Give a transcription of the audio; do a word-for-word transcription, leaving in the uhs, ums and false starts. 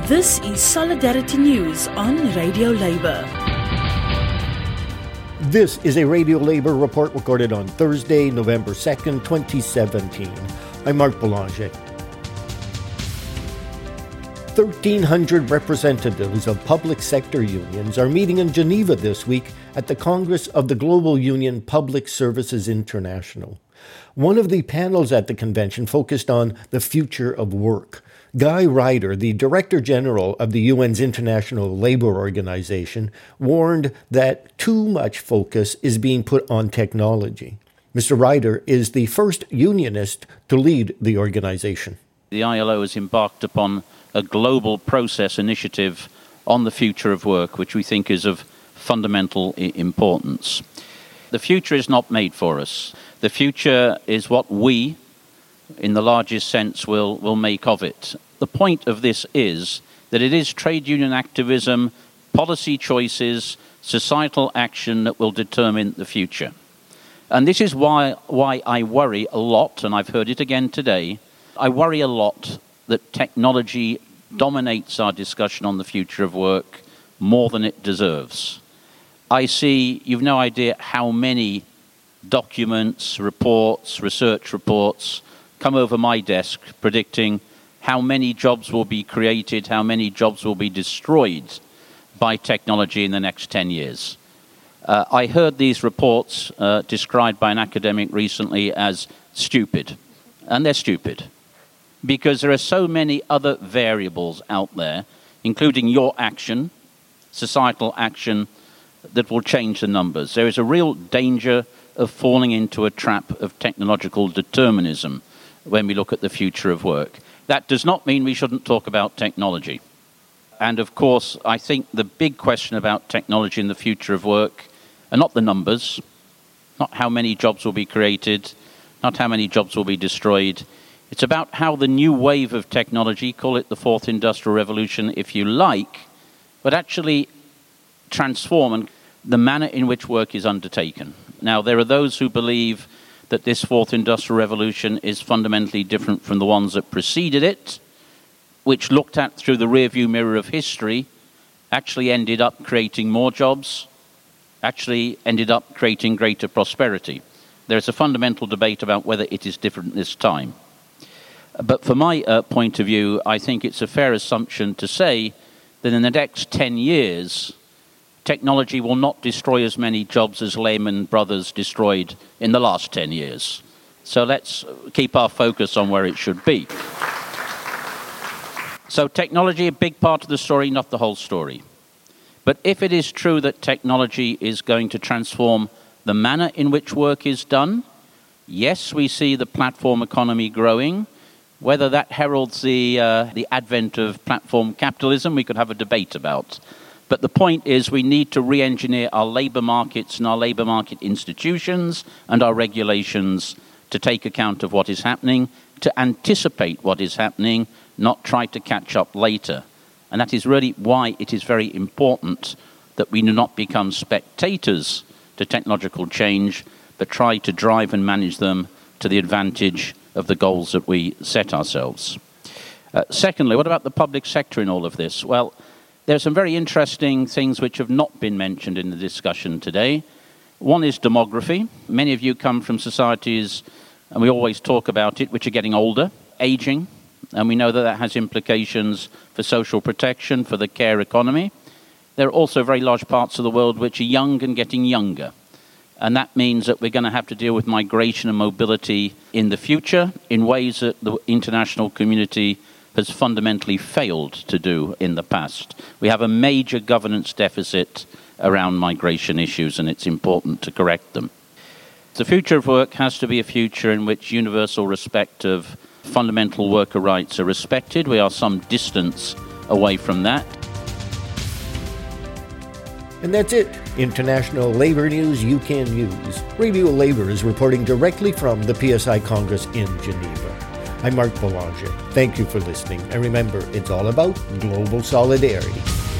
This is Solidarity News on Radio Labour. This is a Radio Labour report recorded on Thursday, November second, twenty seventeen. I'm Mark Boulanger. thirteen hundred representatives of public sector unions are meeting in Geneva this week at the Congress of the Global Union Public Services International. One of the panels at the convention focused on the future of work. Guy Ryder, the Director General of the U N's International Labour Organization, warned that too much focus is being put on technology. Mister Ryder is the first unionist to lead the organization. The I L O has embarked upon a global process initiative on the future of work, which we think is of fundamental I- importance. The future is not made for us. The future is what we, in the largest sense, will, will make of it. The point of this is that it is trade union activism, policy choices, societal action that will determine the future. And this is why, why I worry a lot, and I've heard it again today, I worry a lot that technology dominates our discussion on the future of work more than it deserves. I see, you've no idea how many documents, reports, research reports come over my desk predicting how many jobs will be created, how many jobs will be destroyed by technology in the next ten years. Uh, I heard these reports uh, described by an academic recently as stupid, and they're stupid because there are so many other variables out there, including your action, societal action, that will change the numbers. There is a real danger of falling into a trap of technological determinism when we look at the future of work. That does not mean we shouldn't talk about technology. And of course, I think the big question about technology in the future of work are not the numbers, not how many jobs will be created, not how many jobs will be destroyed. It's about how the new wave of technology, call it the fourth industrial revolution if you like, but actually transform the manner in which work is undertaken. Now, there are those who believe that this fourth industrial revolution is fundamentally different from the ones that preceded it, which looked at through the rearview mirror of history, actually ended up creating more jobs, actually ended up creating greater prosperity. There's a fundamental debate about whether it is different this time. But from my uh, point of view, I think it's a fair assumption to say that in the next ten years, technology will not destroy as many jobs as Lehman Brothers destroyed in the last ten years. So let's keep our focus on where it should be. So technology, a big part of the story, not the whole story. But if it is true that technology is going to transform the manner in which work is done, yes, we see the platform economy growing. Whether that heralds the, uh, the advent of platform capitalism, we could have a debate about. But the point is we need to re-engineer our labour markets and our labour market institutions and our regulations to take account of what is happening, to anticipate what is happening, not try to catch up later. And that is really why it is very important that we do not become spectators to technological change, but try to drive and manage them to the advantage of the goals that we set ourselves. Uh, secondly, what about the public sector in all of this? Well, there are some very interesting things which have not been mentioned in the discussion today. One is demography. Many of you come from societies, and we always talk about it, which are getting older, aging, and we know that that has implications for social protection, for the care economy. There are also very large parts of the world which are young and getting younger. And that means that we're going to have to deal with migration and mobility in the future in ways that the international community has fundamentally failed to do in the past. We have a major governance deficit around migration issues, and it's important to correct them. The future of work has to be a future in which universal respect of fundamental worker rights are respected. We are some distance away from that. And that's it. International Labour News you can use. Radio Labour is reporting directly from the P S I Congress in Geneva. I'm Mark Boulanger. Thank you for listening. And remember, it's all about global solidarity.